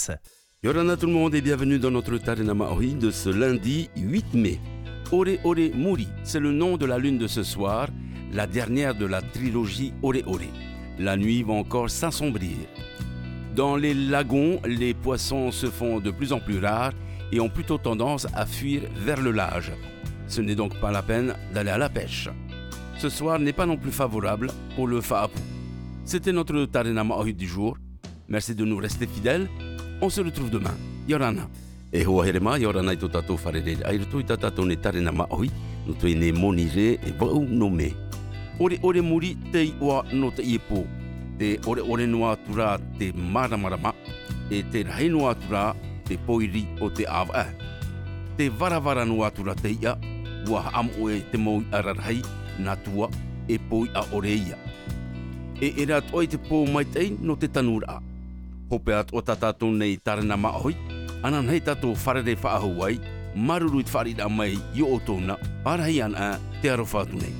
Yorana tout le monde et bienvenue dans notre Tarina Maori de ce lundi 8 mai. Ore Ore Muri, c'est le nom de la lune de ce soir, la dernière de la trilogie Ore Ore. La nuit va encore s'assombrir. Dans les lagons, les poissons se font de plus en plus rares et ont plutôt tendance à fuir vers le large. Ce n'est donc pas la peine d'aller à la pêche. Ce soir n'est pas non plus favorable pour le fa'apu. C'était notre Tarina Maori du jour. Merci de nous rester fidèles. On se retrouve demain. Yorana. E hoa here mai, yorana I tō tātou wharere. Aira tō I tātou ne Tarina Maori. No toi ne monire e wau no me. Ore ore muri te iwa no te iepo. Te ore ore noa tura te maramarama. E te rahe noa tura te poiri o te awa. Te varavara noa tura te ia. Ua amu e te moui ararhai na tua e poi a oreia. E era toi te pō mai tei no te tanura. Hope at o tātou nei Tarina Maori. Anan hei tātou wharere whaahuai. Maruru I te wharira mai I o tōna. Parahei ana te aro whātu nei.